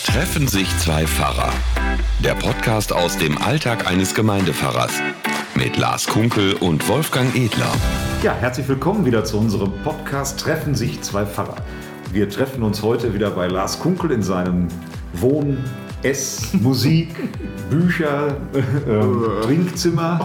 Treffen sich zwei Pfarrer. Der Podcast aus dem Alltag eines Gemeindepfarrers. Mit Lars Kunkel und Wolfgang Edler. Ja, herzlich willkommen wieder zu unserem Podcast Treffen sich zwei Pfarrer. Wir treffen uns heute wieder bei Lars Kunkel in seinem Wohn-, Ess-, Musik-, Bücher-, Trinkzimmer.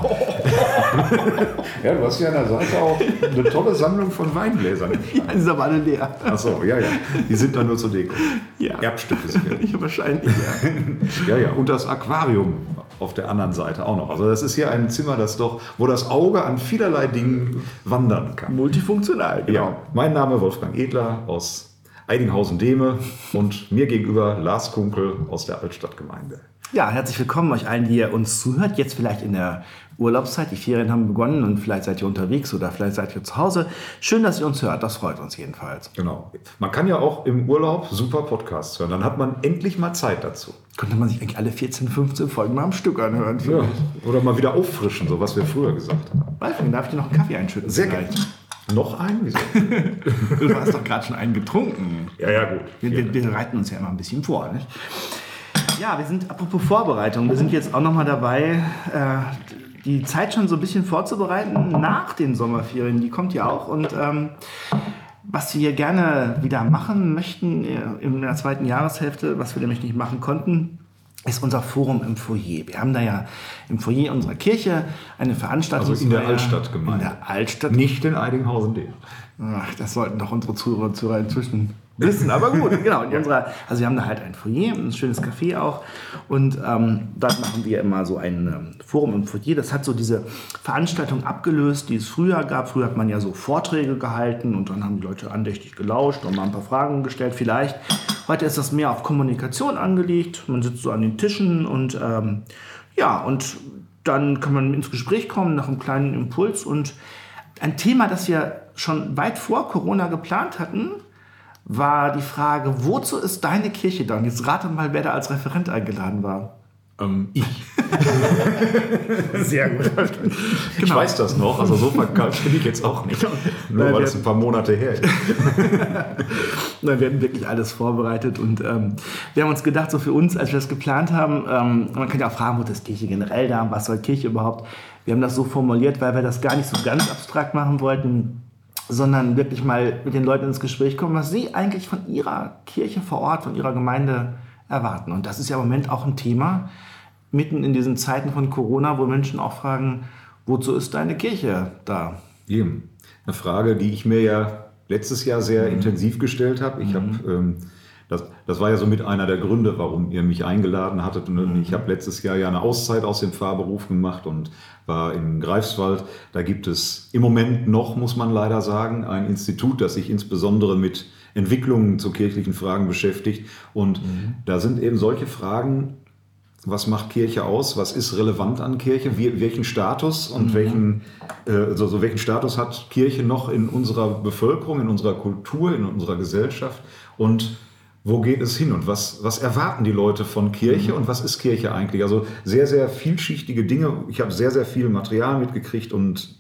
Ja, du hast ja an der Seite auch eine tolle Sammlung von Weingläsern. Ja, die sind aber alle leer. Achso, ja. Die sind da nur zur Deko. Ja. Erbstücke sicherlich. Ja, wahrscheinlich, ja. Ja, und das Aquarium auf der anderen Seite auch noch. Also das ist hier ein Zimmer, wo das Auge an vielerlei Dingen wandern kann. Multifunktional, genau. Ja, mein Name Wolfgang Edler aus Eidinghausen-Dehme und mir gegenüber Lars Kunkel aus der Altstadtgemeinde. Ja, herzlich willkommen euch allen, die ihr uns zuhört. Jetzt vielleicht in der Urlaubszeit. Die Ferien haben begonnen und vielleicht seid ihr unterwegs oder vielleicht seid ihr zu Hause. Schön, dass ihr uns hört. Das freut uns jedenfalls. Genau. Man kann ja auch im Urlaub super Podcasts hören. Dann hat man endlich mal Zeit dazu. Könnte man sich eigentlich alle 14, 15 Folgen mal am Stück anhören. Ja. Oder mal wieder auffrischen, so was wir früher gesagt haben. Wolfgang, darf ich dir noch einen Kaffee einschütten? Sehr gerne. Noch einen? Wieso? Du hast doch gerade schon einen getrunken. Ja, gut. Wir bereiten uns ja immer ein bisschen vor, nicht? Ja, wir sind, apropos Vorbereitung, wir sind jetzt auch nochmal dabei, die Zeit schon so ein bisschen vorzubereiten nach den Sommerferien. Die kommt ja auch. Und was wir gerne wieder machen möchten in der zweiten Jahreshälfte, was wir nämlich nicht machen konnten, ist unser Forum im Foyer. Wir haben da ja im Foyer unserer Kirche eine Veranstaltung. Also in der Altstadtgemeinde. In der Altstadt. Nicht in Eidinghausen-Dehme. Ach, das sollten doch unsere Zuhörer und Zuhörer inzwischen wissen. Aber gut, genau. Also wir haben da halt ein Foyer, ein schönes Café auch. Und dort machen wir immer so ein Forum im Foyer. Das hat so diese Veranstaltung abgelöst, die es früher gab. Früher hat man ja so Vorträge gehalten und dann haben die Leute andächtig gelauscht und mal ein paar Fragen gestellt vielleicht. Heute ist das mehr auf Kommunikation angelegt. Man sitzt so an den Tischen und und dann kann man ins Gespräch kommen nach einem kleinen Impuls. Und ein Thema, das wir schon weit vor Corona geplant hatten, war die Frage, wozu ist deine Kirche da? Und jetzt rate mal, wer da als Referent eingeladen war. Ich. Sehr gut. Ich weiß das noch, also so verkauft bin ich jetzt auch nicht. Nur weil es ein paar Monate her ist. Nein, wir hatten wirklich alles vorbereitet und wir haben uns gedacht, so für uns, als wir das geplant haben, man kann ja auch fragen, wo ist Kirche generell da, was soll Kirche überhaupt? Wir haben das so formuliert, weil wir das gar nicht so ganz abstrakt machen wollten, sondern wirklich mal mit den Leuten ins Gespräch kommen, was sie eigentlich von ihrer Kirche vor Ort, von ihrer Gemeinde erwarten. Und das ist ja im Moment auch ein Thema, mitten in diesen Zeiten von Corona, wo Menschen auch fragen, wozu ist deine Kirche da? Eben. Eine Frage, die ich mir ja letztes Jahr sehr intensiv gestellt habe. Ich habe, das war ja so mit einer der Gründe, warum ihr mich eingeladen hattet. Und ich habe letztes Jahr ja eine Auszeit aus dem Pfarrberuf gemacht und war in Greifswald. Da gibt es im Moment noch, muss man leider sagen, ein Institut, das sich insbesondere mit Entwicklungen zu kirchlichen Fragen beschäftigt. Und da sind eben solche Fragen, was macht Kirche aus? Was ist relevant an Kirche? Welchen Status und welchen Status hat Kirche noch in unserer Bevölkerung, in unserer Kultur, in unserer Gesellschaft? Und wo geht es hin? Und was erwarten die Leute von Kirche? Und was ist Kirche eigentlich? Also sehr, sehr vielschichtige Dinge. Ich habe sehr, sehr viel Material mitgekriegt und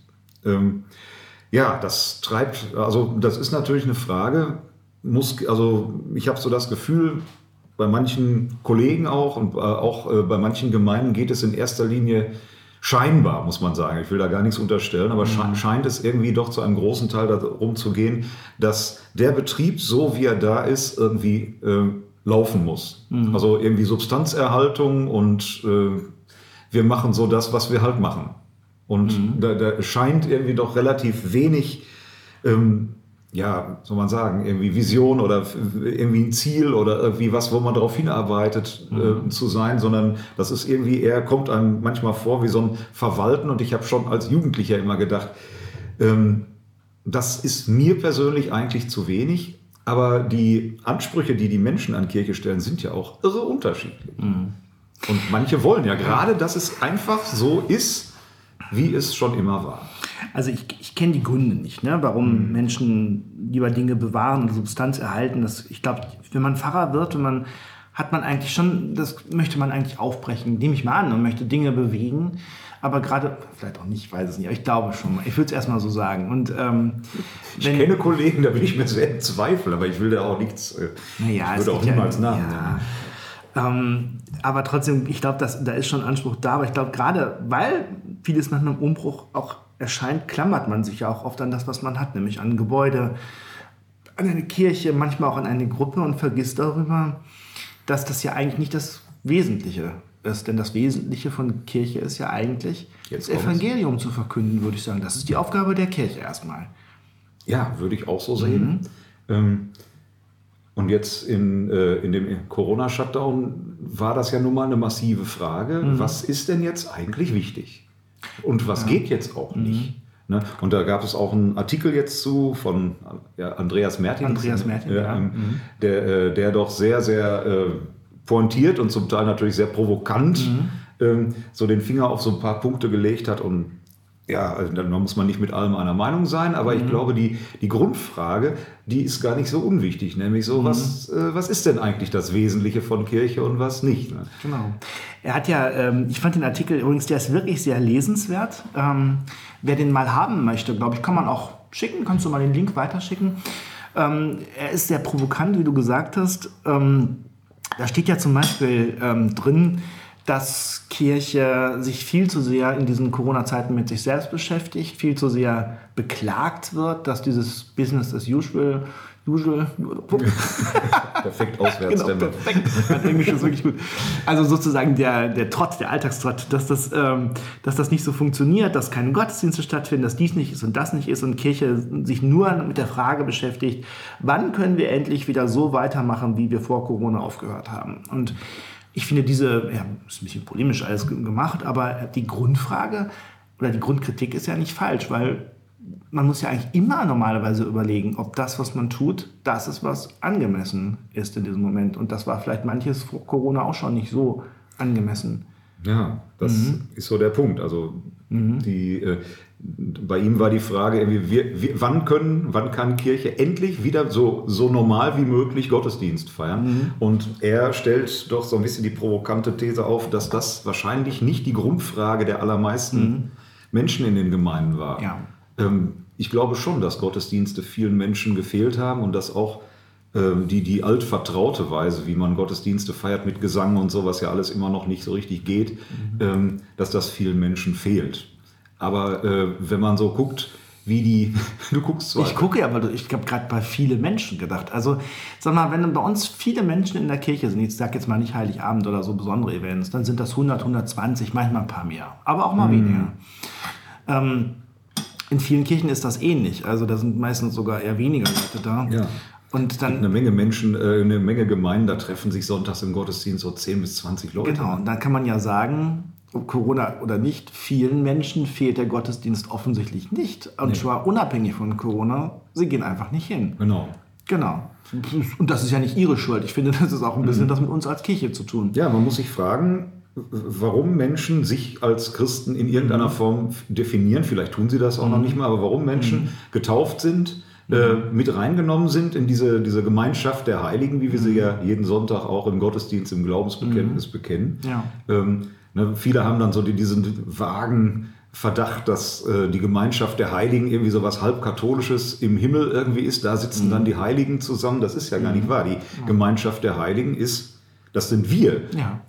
das treibt, also das ist natürlich eine Frage. Ich habe so das Gefühl, bei manchen Kollegen auch und auch bei manchen Gemeinden geht es in erster Linie scheinbar, muss man sagen. Ich will da gar nichts unterstellen, aber scheint es irgendwie doch zu einem großen Teil darum zu gehen, dass der Betrieb, so wie er da ist, irgendwie laufen muss. Also irgendwie Substanzerhaltung und wir machen so das, was wir halt machen. Und da scheint irgendwie doch relativ wenig soll man sagen, irgendwie Vision oder irgendwie ein Ziel oder irgendwie was, wo man darauf hinarbeitet zu sein, sondern das ist irgendwie eher, kommt einem manchmal vor wie so ein Verwalten. Und ich habe schon als Jugendlicher immer gedacht, das ist mir persönlich eigentlich zu wenig, aber die Ansprüche, die die Menschen an Kirche stellen, sind ja auch irre unterschiedlich. Und manche wollen ja gerade, dass es einfach so ist, wie es schon immer war. Also ich kenne die Gründe nicht, ne? Warum Menschen lieber Dinge bewahren und Substanz erhalten. Ich glaube, wenn man Pfarrer wird, hat man eigentlich schon, das möchte man eigentlich aufbrechen, nehme ich mal an, und möchte Dinge bewegen. Aber gerade, vielleicht auch nicht, ich weiß es nicht, aber ich glaube schon. Ich würde es erstmal so sagen. Und, ich kenne Kollegen, da bin ich mir sehr im Zweifel, aber ich will da auch nichts, ich würde auch niemals nachdenken. Aber trotzdem, ich glaube, da ist schon Anspruch da. Aber ich glaube, gerade weil vieles manchmal im Umbruch auch erscheint, klammert man sich ja auch oft an das, was man hat, nämlich an ein Gebäude, an eine Kirche, manchmal auch an eine Gruppe und vergisst darüber, dass das ja eigentlich nicht das Wesentliche ist. Denn das Wesentliche von Kirche ist ja eigentlich, das Evangelium zu verkünden, würde ich sagen. Das ist die Aufgabe der Kirche erstmal. Ja, würde ich auch so sehen. Und jetzt in dem Corona-Shutdown war das ja nun mal eine massive Frage. Was ist denn jetzt eigentlich wichtig? Und was geht jetzt auch nicht? Ne? Und da gab es auch einen Artikel jetzt von Andreas Mertins. Der doch sehr, sehr pointiert und zum Teil natürlich sehr provokant so den Finger auf so ein paar Punkte gelegt hat. Und ja, also da muss man nicht mit allem einer Meinung sein, aber ich glaube, die Grundfrage, die ist gar nicht so unwichtig, nämlich so, was ist denn eigentlich das Wesentliche von Kirche und was nicht? Ne? Genau. Er hat ja, ich fand den Artikel übrigens, der ist wirklich sehr lesenswert. Wer den mal haben möchte, glaube ich, kann man auch schicken, kannst du mal den Link weiterschicken. Er ist sehr provokant, wie du gesagt hast. Da steht ja zum Beispiel drin, dass Kirche sich viel zu sehr in diesen Corona-Zeiten mit sich selbst beschäftigt, viel zu sehr beklagt wird, dass dieses Business as usual perfekt auswärts. Genau, perfekt. Mein Englisch ist wirklich gut. Also sozusagen der Trott, der Alltagstrott, dass das nicht so funktioniert, dass keine Gottesdienste stattfinden, dass dies nicht ist und das nicht ist und Kirche sich nur mit der Frage beschäftigt, wann können wir endlich wieder so weitermachen, wie wir vor Corona aufgehört haben. Und ich finde ist ein bisschen polemisch alles gemacht, aber die Grundfrage oder die Grundkritik ist ja nicht falsch, weil man muss ja eigentlich immer normalerweise überlegen, ob das, was man tut, das ist, was angemessen ist in diesem Moment. Und das war vielleicht manches vor Corona auch schon nicht so angemessen. Ja, das ist so der Punkt. Also bei ihm war die Frage, wann kann Kirche endlich wieder so normal wie möglich Gottesdienst feiern? Und er stellt doch so ein bisschen die provokante These auf, dass das wahrscheinlich nicht die Grundfrage der allermeisten Menschen in den Gemeinden war. Ja. Ich glaube schon, dass Gottesdienste vielen Menschen gefehlt haben und dass auch die altvertraute Weise, wie man Gottesdienste feiert mit Gesang und so, was ja alles immer noch nicht so richtig geht, dass das vielen Menschen fehlt. Aber wenn man so guckt, du guckst zwar. Ich gucke, aber ich habe gerade bei vielen Menschen gedacht. Also sag mal, wenn bei uns viele Menschen in der Kirche sind, ich sage jetzt mal nicht Heiligabend oder so besondere Events, dann sind das 100, 120, manchmal ein paar mehr, aber auch mal weniger. In vielen Kirchen ist das ähnlich. Also da sind meistens sogar eher weniger Leute da. Ja. Und dann eine Menge Menschen, eine Menge Gemeinden, da treffen sich sonntags im Gottesdienst so 10 bis 20 Leute. Genau, und dann kann man ja sagen, ob Corona oder nicht, vielen Menschen fehlt der Gottesdienst offensichtlich nicht. Und zwar unabhängig von Corona, sie gehen einfach nicht hin. Genau. Und das ist ja nicht ihre Schuld. Ich finde, das ist auch ein bisschen das mit uns als Kirche zu tun. Ja, man muss sich fragen, warum Menschen sich als Christen in irgendeiner Form definieren, vielleicht tun sie das auch noch nicht mal, aber warum Menschen getauft sind, mit reingenommen sind in diese Gemeinschaft der Heiligen, wie wir sie ja jeden Sonntag auch im Gottesdienst, im Glaubensbekenntnis bekennen. Ja. Viele haben dann so diesen vagen Verdacht, dass die Gemeinschaft der Heiligen irgendwie so was halbkatholisches im Himmel irgendwie ist. Da sitzen dann die Heiligen zusammen. Das ist ja gar nicht wahr. Die Gemeinschaft der Heiligen das sind wir,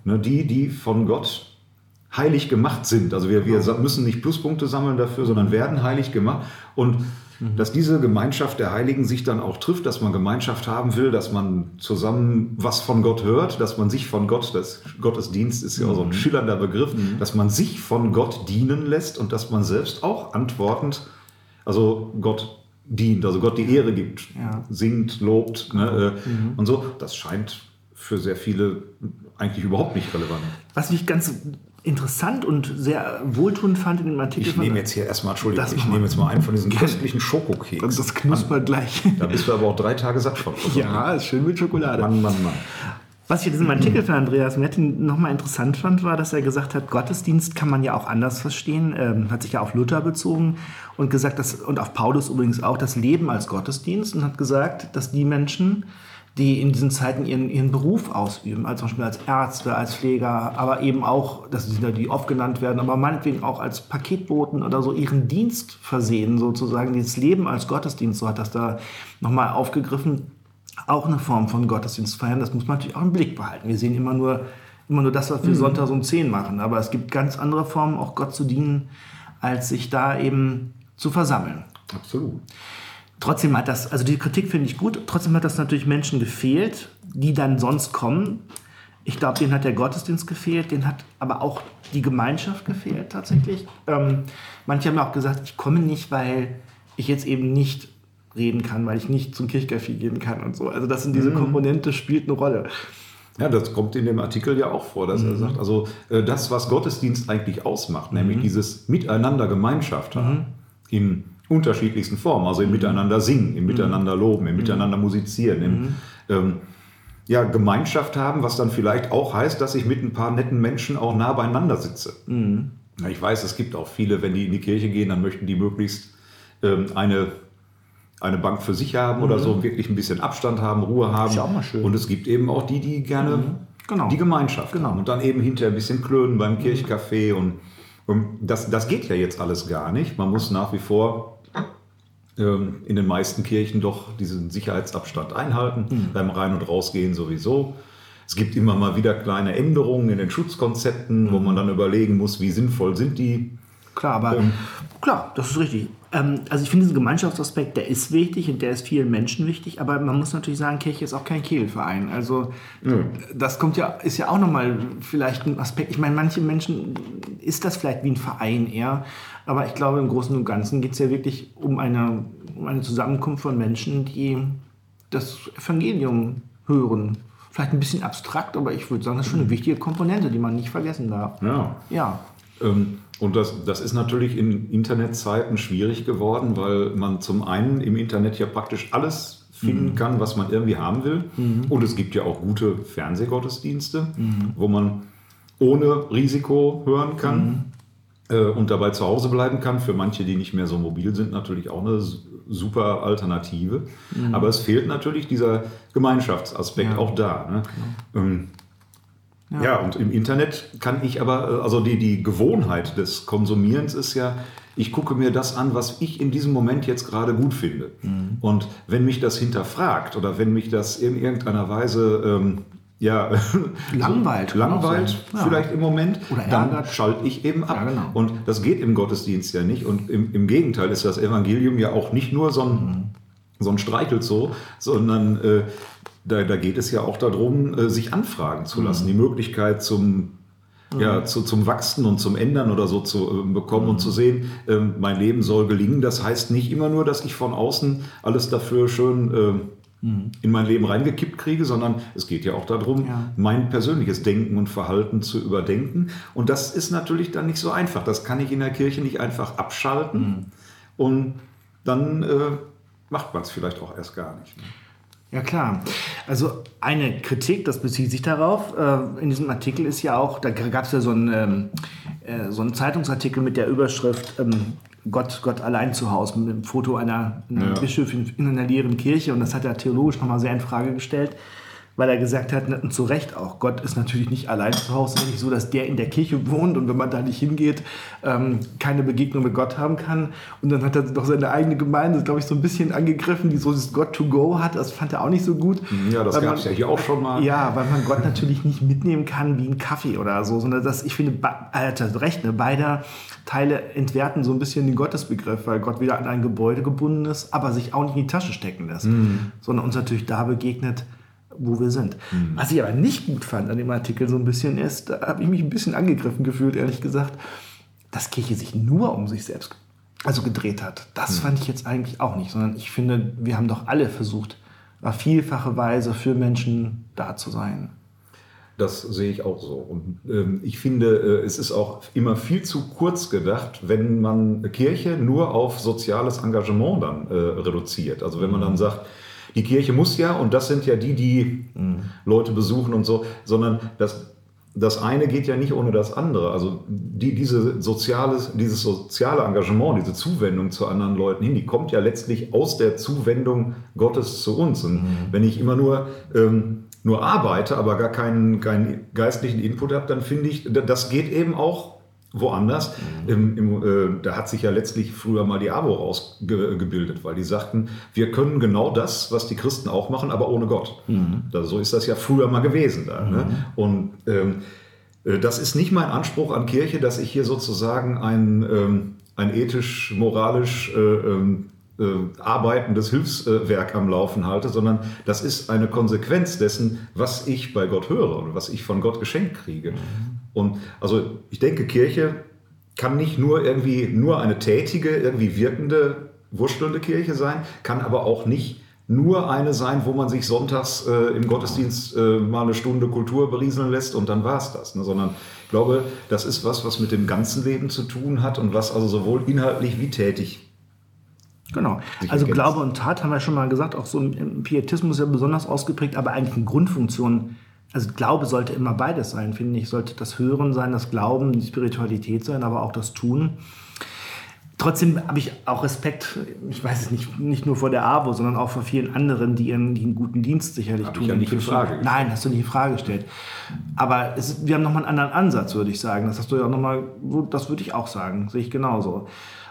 die von Gott heilig gemacht sind. Also wir müssen nicht Pluspunkte sammeln dafür, sondern werden heilig gemacht. Und dass diese Gemeinschaft der Heiligen sich dann auch trifft, dass man Gemeinschaft haben will, dass man zusammen was von Gott hört, dass man sich von Gott, das Gottesdienst ist ja auch so ein schillernder Begriff, dass man sich von Gott dienen lässt und dass man selbst auch antwortend, also Gott dient, also Gott die Ehre gibt, singt, lobt und so. Das scheint für sehr viele eigentlich überhaupt nicht relevant. Was ich ganz interessant und sehr wohltuend fand in dem Artikel. Ich nehme jetzt hier erstmal, ich nehme jetzt mal einen von diesen köstlichen Schokokeks. Und das knuspert gleich. Da bist du aber auch 3 Tage satt von. Ja, ist schön mit Schokolade. Mann. Was ich in diesem Artikel von Andreas Mertin nochmal interessant fand, war, dass er gesagt hat, Gottesdienst kann man ja auch anders verstehen. Hat sich ja auf Luther bezogen und gesagt, und auf Paulus übrigens auch, das Leben als Gottesdienst, und hat gesagt, dass die Menschen, die in diesen Zeiten ihren Beruf ausüben, also zum Beispiel als Ärzte, als Pfleger, aber eben auch, das sind ja die oft genannt werden, aber meinetwegen auch als Paketboten oder so, ihren Dienst versehen sozusagen, dieses Leben als Gottesdienst, so hat das da nochmal aufgegriffen, auch eine Form von Gottesdienst feiern. Das muss man natürlich auch im Blick behalten. Wir sehen immer nur das, was wir Sonntag um 10 machen. Aber es gibt ganz andere Formen, auch Gott zu dienen, als sich da eben zu versammeln. Absolut. Trotzdem hat das, also die Kritik finde ich gut, trotzdem hat das natürlich Menschen gefehlt, die dann sonst kommen. Ich glaube, denen hat der Gottesdienst gefehlt, denen hat aber auch die Gemeinschaft gefehlt tatsächlich. Manche haben auch gesagt, ich komme nicht, weil ich jetzt eben nicht reden kann, weil ich nicht zum Kirchcafé gehen kann und so. Also das sind diese Komponente, spielt eine Rolle. Ja, das kommt in dem Artikel ja auch vor, dass er sagt, also das, was Gottesdienst eigentlich ausmacht, nämlich dieses Miteinander Gemeinschaft haben, in unterschiedlichsten Formen, also im Miteinander singen, im Miteinander loben, im Miteinander musizieren, im Gemeinschaft haben, was dann vielleicht auch heißt, dass ich mit ein paar netten Menschen auch nah beieinander sitze. Ja, ich weiß, es gibt auch viele, wenn die in die Kirche gehen, dann möchten die möglichst eine Bank für sich haben oder so, wirklich ein bisschen Abstand haben, Ruhe haben. Ist ja auch mal schön. Und es gibt eben auch die gerne die Gemeinschaft haben und dann eben hinterher ein bisschen klönen beim Kirchcafé. Und das geht ja jetzt alles gar nicht. Man muss nach wie vor in den meisten Kirchen doch diesen Sicherheitsabstand einhalten, beim Rein- und Rausgehen sowieso. Es gibt immer mal wieder kleine Änderungen in den Schutzkonzepten, wo man dann überlegen muss, wie sinnvoll sind die. Klar, aber klar, das ist richtig. Also ich finde diesen Gemeinschaftsaspekt, der ist wichtig und der ist vielen Menschen wichtig, aber man muss natürlich sagen, Kirche ist auch kein Kegelverein. Also das ist ja auch nochmal vielleicht ein Aspekt. Ich meine, manche Menschen ist das vielleicht wie ein Verein eher, aber ich glaube, im Großen und Ganzen geht es ja wirklich um eine Zusammenkunft von Menschen, die das Evangelium hören. Vielleicht ein bisschen abstrakt, aber ich würde sagen, das ist schon eine wichtige Komponente, die man nicht vergessen darf. Ja. Und das ist natürlich in Internetzeiten schwierig geworden, weil man zum einen im Internet ja praktisch alles finden kann, was man irgendwie haben will. Und es gibt ja auch gute Fernsehgottesdienste, wo man ohne Risiko hören kann und dabei zu Hause bleiben kann. Für manche, die nicht mehr so mobil sind, natürlich auch eine super Alternative. Aber es fehlt natürlich dieser Gemeinschaftsaspekt auch da. Ne? Ja, und im Internet kann ich aber, also die Gewohnheit des Konsumierens ist ja, ich gucke mir das an, was ich in diesem Moment jetzt gerade gut finde. Und wenn mich das hinterfragt oder wenn mich das in irgendeiner Weise langweilt vielleicht im Moment, oder dann schalte ich eben ab. Ja, genau. Und das geht im Gottesdienst ja nicht. Und im Gegenteil ist das Evangelium ja auch nicht nur so ein Streichelzoo, sondern da geht es ja auch darum, sich anfragen zu lassen, die Möglichkeit zum Wachsen und zum Ändern oder so zu bekommen und zu sehen, mein Leben soll gelingen. Das heißt nicht immer nur, dass ich von außen alles dafür schön in mein Leben reingekippt kriege, sondern es geht ja auch darum, mein persönliches Denken und Verhalten zu überdenken. Und das ist natürlich dann nicht so einfach. Das kann ich in der Kirche nicht einfach abschalten und dann macht man es vielleicht auch erst gar nicht. Ne? Ja, klar. Also eine Kritik, das bezieht sich darauf, in diesem Artikel ist ja auch, da gab es ja so einen Zeitungsartikel mit der Überschrift Gott allein zu Hause, mit dem Foto einer Bischöfin in einer leeren Kirche. Und das hat er theologisch nochmal sehr in Frage gestellt, weil er gesagt hat, und zu Recht auch, Gott ist natürlich nicht allein zu Hause. Es ist nicht so, dass der in der Kirche wohnt und wenn man da nicht hingeht, keine Begegnung mit Gott haben kann. Und dann hat er doch seine eigene Gemeinde, glaube ich, so ein bisschen angegriffen, die so das God to go hat. Das fand er auch nicht so gut. Ja, das gab es ja hier auch schon mal. Ja, weil man Gott natürlich nicht mitnehmen kann wie einen Kaffee oder so, sondern ich finde, er hat recht, ne? Beide Teile entwerten so ein bisschen den Gottesbegriff, weil Gott wieder an ein Gebäude gebunden ist, aber sich auch nicht in die Tasche stecken lässt, sondern uns natürlich da begegnet, wo wir sind. Was ich aber nicht gut fand an dem Artikel so ein bisschen ist, da habe ich mich ein bisschen angegriffen gefühlt, ehrlich gesagt, dass Kirche sich nur um sich selbst gedreht hat. Das fand ich jetzt eigentlich auch nicht, sondern ich finde, wir haben doch alle versucht, auf vielfache Weise für Menschen da zu sein. Das sehe ich auch so. Und ich finde, es ist auch immer viel zu kurz gedacht, wenn man Kirche nur auf soziales Engagement dann reduziert. Also wenn man dann sagt, die Kirche muss ja, und das sind ja die Leute besuchen und so, sondern das eine geht ja nicht ohne das andere. Also dieses soziale Engagement, diese Zuwendung zu anderen Leuten hin, die kommt ja letztlich aus der Zuwendung Gottes zu uns. Und wenn ich immer nur arbeite, aber gar keinen geistlichen Input habe, dann finde ich, das geht eben auch woanders. Da hat sich ja letztlich früher mal die AWO rausgebildet, weil die sagten, wir können genau das, was die Christen auch machen, aber ohne Gott. So ist das ja früher mal gewesen. Ne? Und das ist nicht mein Anspruch an Kirche, dass ich hier sozusagen ein ethisch, moralisch arbeitendes Hilfswerk am Laufen halte, sondern das ist eine Konsequenz dessen, was ich bei Gott höre und was ich von Gott geschenkt kriege. Und also ich denke, Kirche kann nicht nur eine tätige, irgendwie wirkende, wurstelnde Kirche sein, kann aber auch nicht nur eine sein, wo man sich sonntags im Gottesdienst mal eine Stunde Kultur berieseln lässt und dann war es das. Ne? Sondern ich glaube, das ist was mit dem ganzen Leben zu tun hat und was also sowohl inhaltlich wie tätig. Genau. Also Glaube und Tat haben wir schon mal gesagt, auch so im Pietismus ja besonders ausgeprägt, aber eigentlich eine Grundfunktion. Also Glaube sollte immer beides sein, finde ich. Sollte das Hören sein, das Glauben, die Spiritualität sein, aber auch das Tun. Trotzdem habe ich auch Respekt, ich weiß es nicht nur vor der AWO, sondern auch vor vielen anderen, die einen guten Dienst sicherlich tun. Ich ja nicht in Frage gestellt. Nein, hast du nicht in Frage gestellt. Aber wir haben nochmal einen anderen Ansatz, würde ich sagen. Das hast du ja auch nochmal, das würde ich auch sagen, sehe ich genauso.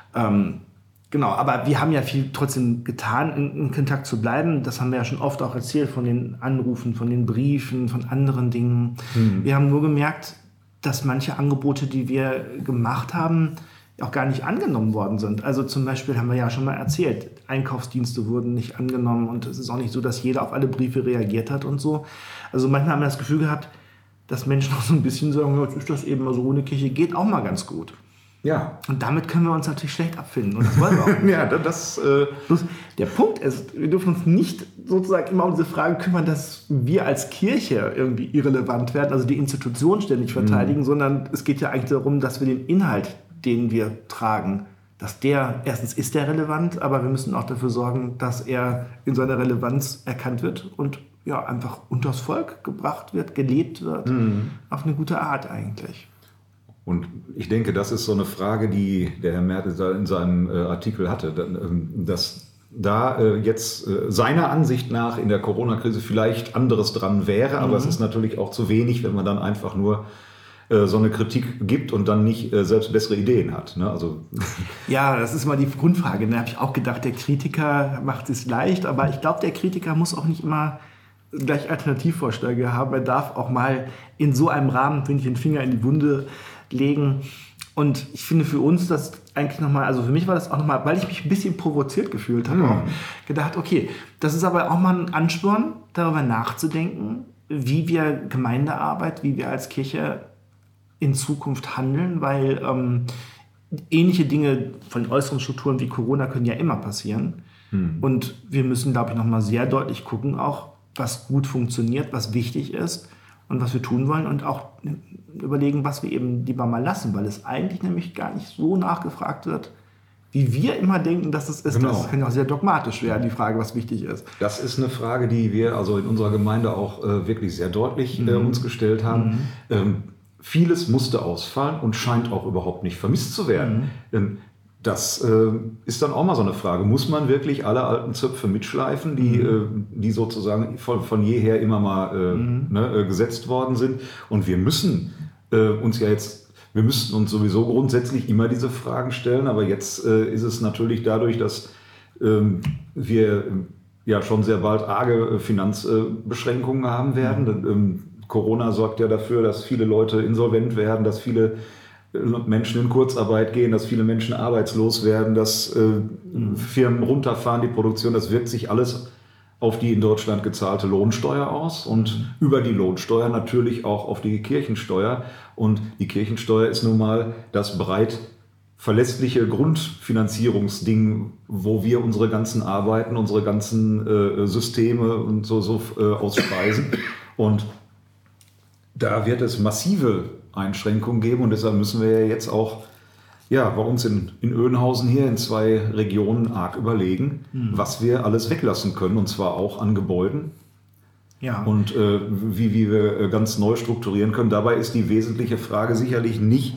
Genau, aber wir haben ja viel trotzdem getan, in Kontakt zu bleiben. Das haben wir ja schon oft auch erzählt von den Anrufen, von den Briefen, von anderen Dingen. Wir haben nur gemerkt, dass manche Angebote, die wir gemacht haben, auch gar nicht angenommen worden sind. Also zum Beispiel haben wir ja schon mal erzählt, Einkaufsdienste wurden nicht angenommen und es ist auch nicht so, dass jeder auf alle Briefe reagiert hat und so. Also manchmal haben wir das Gefühl gehabt, dass Menschen auch so ein bisschen sagen, jetzt ist das eben mal so, ohne Kirche geht auch mal ganz gut. Ja. Und damit können wir uns natürlich schlecht abfinden. Und das wollen wir auch nicht. Ja, das. Der Punkt ist, wir dürfen uns nicht sozusagen immer um diese Frage kümmern, dass wir als Kirche irgendwie irrelevant werden, also die Institution ständig verteidigen, sondern es geht ja eigentlich darum, dass wir den Inhalt, den wir tragen, dass erstens ist der relevant, aber wir müssen auch dafür sorgen, dass er in seiner Relevanz erkannt wird und ja, einfach unters Volk gebracht wird, gelebt wird, auf eine gute Art eigentlich. Und ich denke, das ist so eine Frage, die der Herr Merz in seinem Artikel hatte, dass da jetzt seiner Ansicht nach in der Corona-Krise vielleicht anderes dran wäre, aber es ist natürlich auch zu wenig, wenn man dann einfach nur so eine Kritik gibt und dann nicht selbst bessere Ideen hat. Ne? Also ja, das ist mal die Grundfrage. Da habe ich auch gedacht, der Kritiker macht es leicht, aber ich glaube, der Kritiker muss auch nicht immer gleich Alternativvorschläge haben. Er darf auch mal in so einem Rahmen, finde ich, den Finger in die Wunde legen. Und ich finde für uns das eigentlich nochmal, also für mich war das auch nochmal, weil ich mich ein bisschen provoziert gefühlt habe, auch gedacht, okay, das ist aber auch mal ein Ansporn, darüber nachzudenken, wie wir Gemeindearbeit, wie wir als Kirche in Zukunft handeln, weil ähnliche Dinge von äußeren Strukturen wie Corona können ja immer passieren. Und wir müssen, glaube ich, nochmal sehr deutlich gucken, auch was gut funktioniert, was wichtig ist und was wir tun wollen und auch überlegen, was wir eben lieber mal lassen, weil es eigentlich nämlich gar nicht so nachgefragt wird, wie wir immer denken, dass es ist. Genau. Das kann ja auch sehr dogmatisch werden, die Frage, was wichtig ist. Das ist eine Frage, die wir also in unserer Gemeinde auch wirklich sehr deutlich uns gestellt haben. Vieles musste ausfallen und scheint auch überhaupt nicht vermisst zu werden. Das ist dann auch mal so eine Frage. Muss man wirklich alle alten Zöpfe mitschleifen, die sozusagen von jeher immer mal gesetzt worden sind? Und wir müssen wir müssten uns sowieso grundsätzlich immer diese Fragen stellen. Aber jetzt ist es natürlich dadurch, dass wir ja schon sehr bald arge Finanzbeschränkungen haben werden. Corona sorgt ja dafür, dass viele Leute insolvent werden, dass viele Menschen in Kurzarbeit gehen, dass viele Menschen arbeitslos werden, dass Firmen runterfahren, die Produktion. Das wirkt sich alles auf die in Deutschland gezahlte Lohnsteuer aus und über die Lohnsteuer natürlich auch auf die Kirchensteuer. Und die Kirchensteuer ist nun mal das breit verlässliche Grundfinanzierungsding, wo wir unsere ganzen Arbeiten, unsere ganzen Systeme und so ausspeisen. Und da wird es massive Einschränkungen geben und deshalb müssen wir ja jetzt auch bei uns in Oeynhausen hier in 2 Regionen arg überlegen, was wir alles weglassen können und zwar auch an Gebäuden und wie wir ganz neu strukturieren können. Dabei ist die wesentliche Frage sicherlich nicht,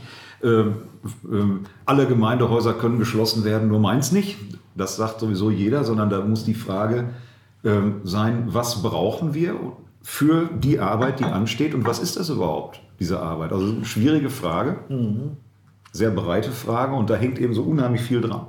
alle Gemeindehäuser können geschlossen werden, nur meins nicht. Das sagt sowieso jeder, sondern da muss die Frage sein, was brauchen wir für die Arbeit, die ansteht und was ist das überhaupt, diese Arbeit? Also eine schwierige Frage. sehr breite Frage und da hängt eben so unheimlich viel dran.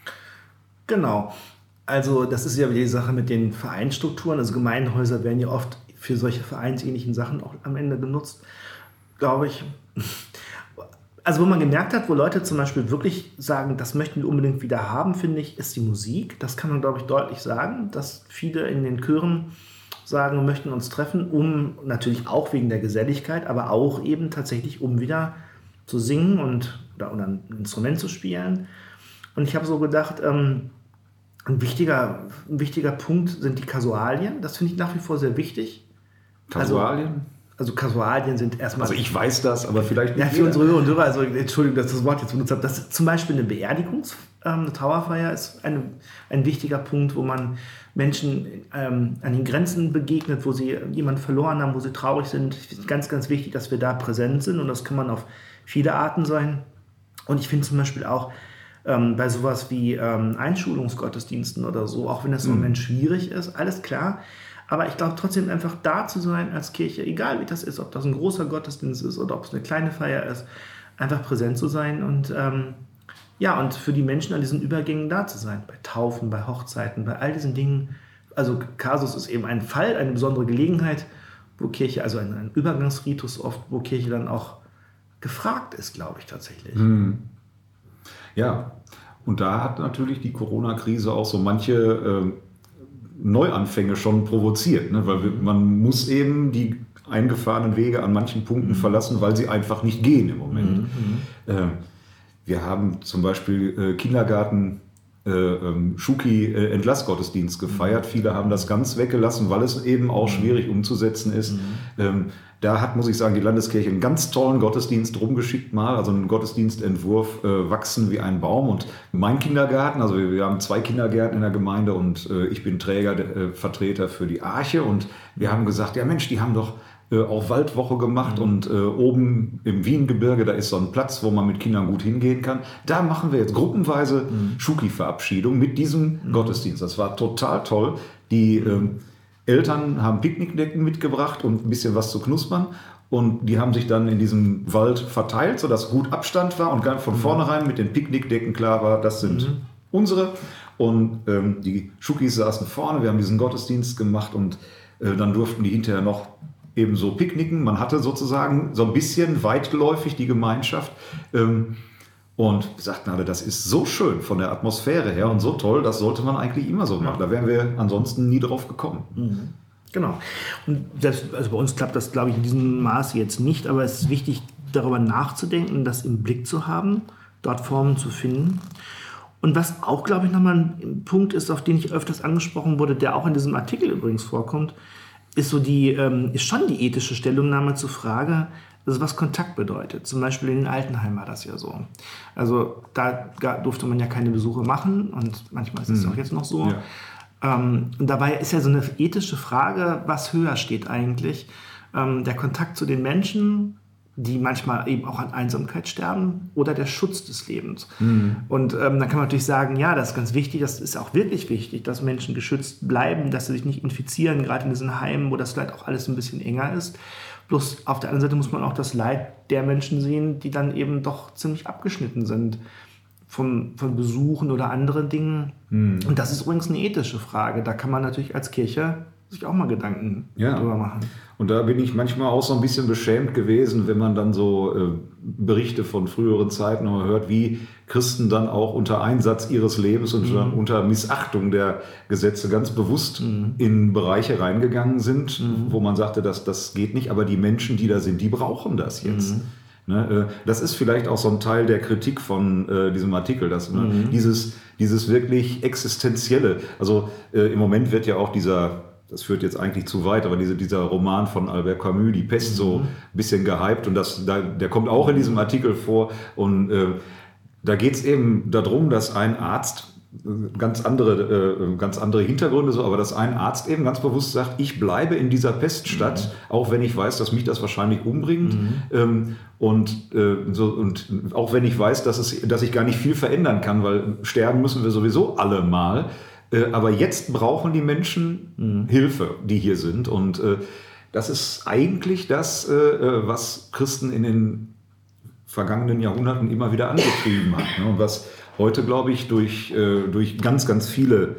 Genau. Also das ist ja die Sache mit den Vereinsstrukturen. Also Gemeinhäuser werden ja oft für solche vereinsähnlichen Sachen auch am Ende genutzt, glaube ich. Also wo man gemerkt hat, wo Leute zum Beispiel wirklich sagen, das möchten wir unbedingt wieder haben, finde ich, ist die Musik. Das kann man, glaube ich, deutlich sagen, dass viele in den Chören sagen, wir möchten uns treffen, um natürlich auch wegen der Geselligkeit, aber auch eben tatsächlich, um wieder zu singen oder ein Instrument zu spielen. Und ich habe so gedacht, ein wichtiger Punkt sind die Kasualien. Das finde ich nach wie vor sehr wichtig. Kasualien? Also Kasualien sind erstmal... Also ich weiß das, aber vielleicht nicht. Ja, für unsere Hörer und Hörer, also Entschuldigung, dass ich das Wort jetzt benutzt habe. Das ist zum Beispiel eine Trauerfeier ist ein wichtiger Punkt, wo man Menschen an den Grenzen begegnet, wo sie jemanden verloren haben, wo sie traurig sind. Ich finde es ganz, ganz wichtig, dass wir da präsent sind und das kann man auf viele Arten sein. Und ich finde zum Beispiel auch bei sowas wie Einschulungsgottesdiensten oder so, auch wenn das im Moment schwierig ist, alles klar. Aber ich glaube trotzdem einfach da zu sein als Kirche, egal wie das ist, ob das ein großer Gottesdienst ist oder ob es eine kleine Feier ist, einfach präsent zu sein und und für die Menschen an diesen Übergängen da zu sein. Bei Taufen, bei Hochzeiten, bei all diesen Dingen. Also Kasus ist eben ein Fall, eine besondere Gelegenheit, wo Kirche, also ein Übergangsritus oft, wo Kirche dann auch gefragt ist, glaube ich tatsächlich. Ja, und da hat natürlich die Corona-Krise auch so manche Neuanfänge schon provoziert, ne? Weil man muss eben die eingefahrenen Wege an manchen Punkten verlassen, weil sie einfach nicht gehen im Moment. Wir haben zum Beispiel Kindergarten Schuki-Entlassgottesdienst gefeiert. Viele haben das ganz weggelassen, weil es eben auch schwierig umzusetzen ist. Da hat, muss ich sagen, die Landeskirche einen ganz tollen Gottesdienst rumgeschickt mal, also einen Gottesdienstentwurf Wachsen wie ein Baum. Und mein Kindergarten, also wir haben 2 Kindergärten in der Gemeinde und ich bin Vertreter für die Arche und wir haben gesagt, ja Mensch, die haben doch auch Waldwoche gemacht und oben im Wiengebirge, da ist so ein Platz, wo man mit Kindern gut hingehen kann. Da machen wir jetzt gruppenweise Schuki-Verabschiedung mit diesem Gottesdienst. Das war total toll. Die Eltern haben Picknickdecken mitgebracht und ein bisschen was zu knuspern. Und die haben sich dann in diesem Wald verteilt, sodass gut Abstand war und von vornherein mit den Picknickdecken klar war, das sind unsere. Und die Schukis saßen vorne, wir haben diesen Gottesdienst gemacht und dann durften die hinterher noch ebenso picknicken. Man hatte sozusagen so ein bisschen weitläufig die Gemeinschaft. Und wir sagten alle, das ist so schön von der Atmosphäre her und so toll, das sollte man eigentlich immer so machen. Da wären wir ansonsten nie drauf gekommen. Genau. Und also bei uns klappt das, glaube ich, in diesem Maße jetzt nicht, aber es ist wichtig, darüber nachzudenken, das im Blick zu haben, dort Formen zu finden. Und was auch, glaube ich, nochmal ein Punkt ist, auf den ich öfters angesprochen wurde, der auch in diesem Artikel übrigens vorkommt, ist schon die ethische Stellungnahme zur Frage, also was Kontakt bedeutet. Zum Beispiel in den Altenheimen war das ja so. Also da durfte man ja keine Besuche machen und manchmal ist es auch jetzt noch so. Ja. Und dabei ist ja so eine ethische Frage, was höher steht eigentlich. Der Kontakt zu den Menschen, die manchmal eben auch an Einsamkeit sterben, oder der Schutz des Lebens. Und dann kann man natürlich sagen, ja, das ist ganz wichtig, das ist auch wirklich wichtig, dass Menschen geschützt bleiben, dass sie sich nicht infizieren, gerade in diesen Heimen, wo das vielleicht auch alles ein bisschen enger ist. Bloß auf der anderen Seite muss man auch das Leid der Menschen sehen, die dann eben doch ziemlich abgeschnitten sind von Besuchen oder anderen Dingen. Und das ist übrigens eine ethische Frage. Da kann man natürlich als Kirche sich auch mal Gedanken drüber machen. Und da bin ich manchmal auch so ein bisschen beschämt gewesen, wenn man dann so Berichte von früheren Zeiten hört, wie Christen dann auch unter Einsatz ihres Lebens und unter Missachtung der Gesetze ganz bewusst in Bereiche reingegangen sind, wo man sagte, das geht nicht, aber die Menschen, die da sind, die brauchen das jetzt. Das ist vielleicht auch so ein Teil der Kritik von diesem Artikel, dass dieses wirklich Existenzielle, also im Moment wird ja auch das führt jetzt eigentlich zu weit, aber dieser Roman von Albert Camus, Die Pest, so ein bisschen gehypt und der kommt auch in diesem Artikel vor und da geht es eben darum, dass ein Arzt ganz andere Hintergründe so, aber dass ein Arzt eben ganz bewusst sagt, ich bleibe in dieser Peststadt, auch wenn ich weiß, dass mich das wahrscheinlich umbringt und auch wenn ich weiß, dass ich gar nicht viel verändern kann, weil sterben müssen wir sowieso alle mal. Aber jetzt brauchen die Menschen Hilfe, die hier sind. Und das ist eigentlich das, was Christen in den vergangenen Jahrhunderten immer wieder angetrieben hat. Ne? Und was heute, glaube ich, durch ganz, ganz viele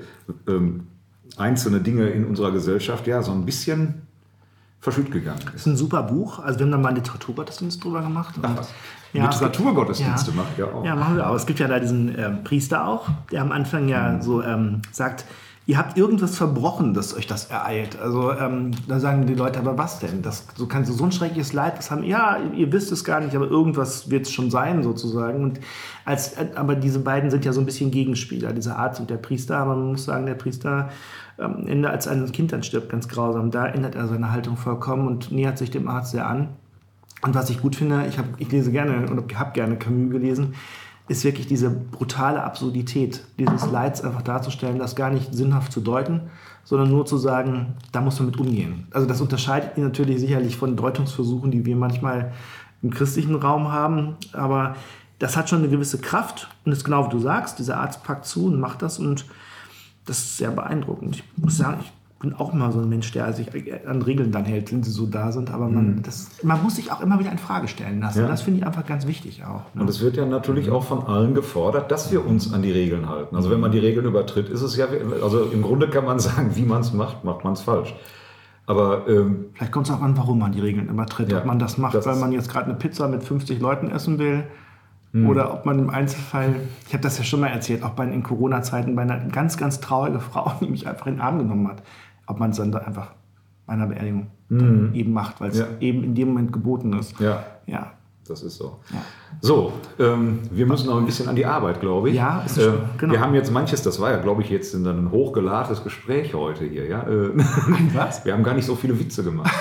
einzelne Dinge in unserer Gesellschaft ja so ein bisschen verschütt gegangen ist. Das ist ein super Buch. Also wir haben da mal einen Literaturgottesdienst drüber gemacht. Ach was. Ja, Literaturgottesdienste macht ja auch. Ja, machen wir auch. Es gibt ja da diesen Priester auch, der am Anfang ja so sagt, ihr habt irgendwas verbrochen, dass euch das ereilt. Also da sagen die Leute, aber was denn? Kannst du so ein schreckliches Leid, was haben? Ja, ihr wisst es gar nicht, aber irgendwas wird es schon sein sozusagen. Und aber diese beiden sind ja so ein bisschen Gegenspieler, dieser Arzt und der Priester. Aber man muss sagen, der Priester Ende, als ein Kind dann stirbt, ganz grausam, da ändert er seine Haltung vollkommen und nähert sich dem Arzt sehr an. Und was ich gut finde, ich lese gerne und habe gerne Camus gelesen, ist wirklich diese brutale Absurdität dieses Leids einfach darzustellen, das gar nicht sinnhaft zu deuten, sondern nur zu sagen, da muss man mit umgehen. Also das unterscheidet ihn natürlich sicherlich von Deutungsversuchen, die wir manchmal im christlichen Raum haben, aber das hat schon eine gewisse Kraft und ist genau wie du sagst, dieser Arzt packt zu und macht das und das ist sehr beeindruckend. Ich muss sagen, ich bin auch mal so ein Mensch, der sich an Regeln dann hält, wenn sie so da sind. Aber man muss sich auch immer wieder in Frage stellen lassen. Ja. Das finde ich einfach ganz wichtig auch. Ne? Und es wird ja natürlich auch von allen gefordert, dass wir uns an die Regeln halten. Also wenn man die Regeln übertritt, ist es ja, also im Grunde kann man sagen, wie man es macht man es falsch. Aber vielleicht kommt es auch an, warum man die Regeln übertritt. Ob man das macht, weil man jetzt gerade eine Pizza mit 50 Leuten essen will. Oder ob man im Einzelfall, ich habe das ja schon mal erzählt, auch in Corona-Zeiten bei einer ganz, ganz traurigen Frau, die mich einfach in den Arm genommen hat, ob man es dann da einfach bei einer Beerdigung dann eben macht, weil es eben in dem Moment geboten ist. Ja. Das ist so. Ja. So, wir müssen noch ein bisschen an die Arbeit, glaube ich. Ja, ist genau. Wir haben jetzt manches, das war ja, glaube ich, jetzt ein hochgeladenes Gespräch heute hier. Ja? Was? Wir haben gar nicht so viele Witze gemacht.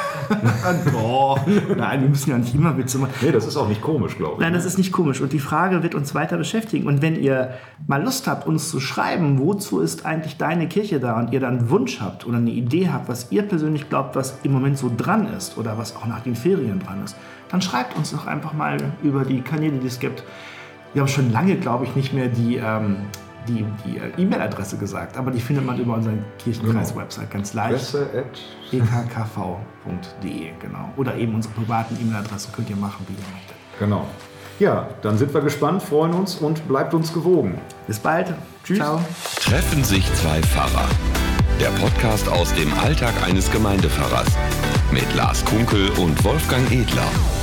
Doch. Nein, wir müssen ja nicht immer Witze machen. Nee, das ist auch nicht komisch, glaube ich. Nein, das ist nicht komisch. Und die Frage wird uns weiter beschäftigen. Und wenn ihr mal Lust habt, uns zu schreiben, wozu ist eigentlich deine Kirche da und ihr dann einen Wunsch habt oder eine Idee habt, was ihr persönlich glaubt, was im Moment so dran ist oder was auch nach den Ferien dran ist, dann schreibt uns doch einfach mal über die Kanäle, die es gibt. Wir haben schon lange, glaube ich, nicht mehr die E-Mail-Adresse gesagt, aber die findet man über unseren Kirchenkreis-Website ganz leicht. ekkv.de, genau. Oder eben unsere privaten E-Mail-Adresse könnt ihr machen, wie ihr möchtet. Genau. Ja, dann sind wir gespannt, freuen uns und bleibt uns gewogen. Bis bald. Tschüss. Ciao. Treffen sich zwei Pfarrer. Der Podcast aus dem Alltag eines Gemeindepfarrers. Mit Lars Kunkel und Wolfgang Edler.